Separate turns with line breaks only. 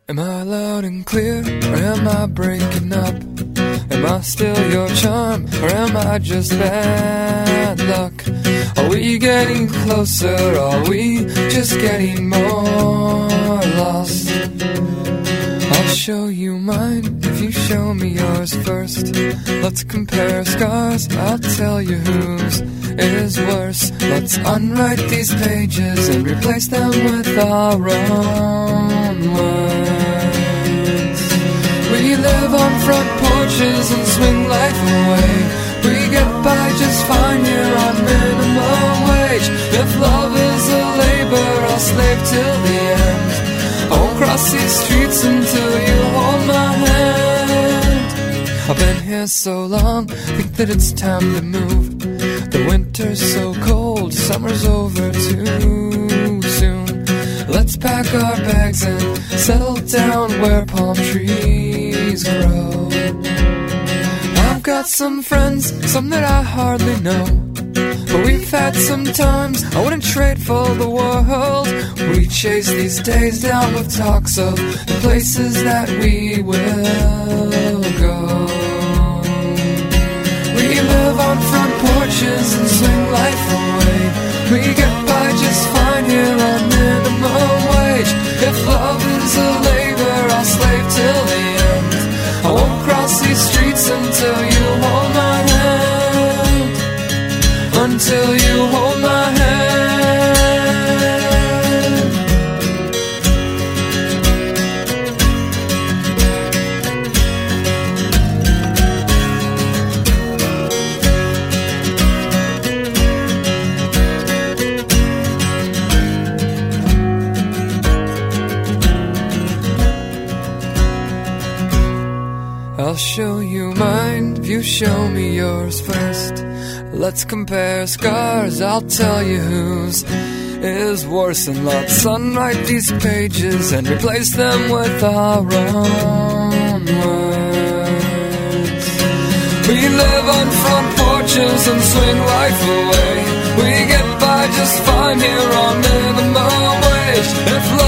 Am I loud and clear, or am I breaking up? Am I still your charm, or am I just bad luck? Are we getting closer, or are we just getting more lost? I'll show you mine if you show me yours first. Let's compare scars, I'll tell you whose is worse. Let's unwrite these pages and replace them with our own words. We live on front porches and swing life away. We get by just fine here on minimum wage. If love is a labor, I'll slave till the end. I won't cross these streets until you hold my hand. I've been here so long, think that it's time to move. The winter's so cold, summer's over too soon. Let's pack our bags and settle down where palm trees grow. I've got some friends, some that I hardly know, but we've had some times I wouldn't trade for the world. We chase these days down with talks of the places that we will go. We live on front porches and swing life away. We get by just fine here on minimum wage. If love is a labor, I'll slave till the end. I won't cross these streets until you hold my hand. Until you hold my hand. I'll show you mine if you show me yours first. Let's compare scars, I'll tell you whose is worse. And let's unwrite these pages and replace them with our own words. We live on front porches and swing life away. We get by just fine here on minimum wage. If